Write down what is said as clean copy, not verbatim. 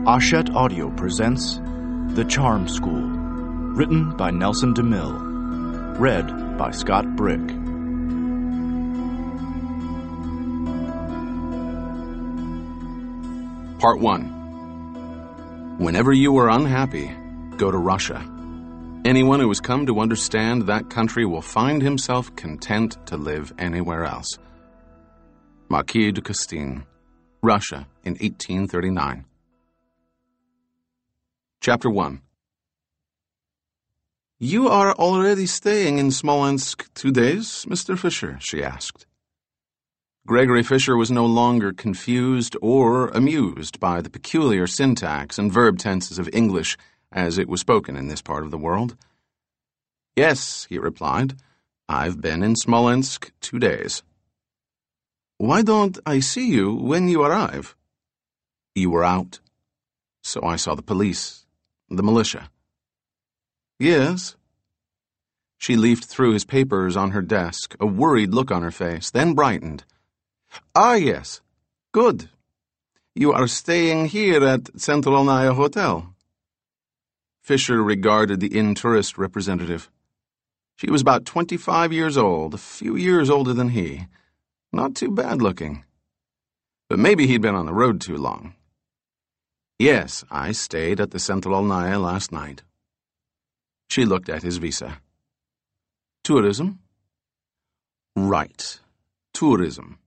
Ashet Audio presents The Charm School, written by Nelson DeMille, read by Scott Brick. Part 1. Whenever you are unhappy, go to Russia. Anyone who has come to understand that country will find himself content to live anywhere else. Marquis de Custine, Russia in 1839. Chapter 1. "You are already staying in Smolensk 2 days, Mr. Fisher?" she asked. Gregory Fisher was no longer confused or amused by the peculiar syntax and verb tenses of English as it was spoken in this part of the world. "Yes," he replied, "I've been in Smolensk 2 days." "Why don't I see you when you arrive?" "You were out. So I saw the police, the militia." "Yes." She leafed through his papers on her desk, a worried look on her face, then brightened. "Ah, yes. Good. You are staying here at Centralnaya Hotel." Fisher regarded the in-tourist representative. She was about 25 years old, a few years older than he. Not too bad looking. But maybe he'd been on the road too long. "Yes, I stayed at the Centralnaya last night." She looked at his visa. "Tourism?" "Right. Tourism.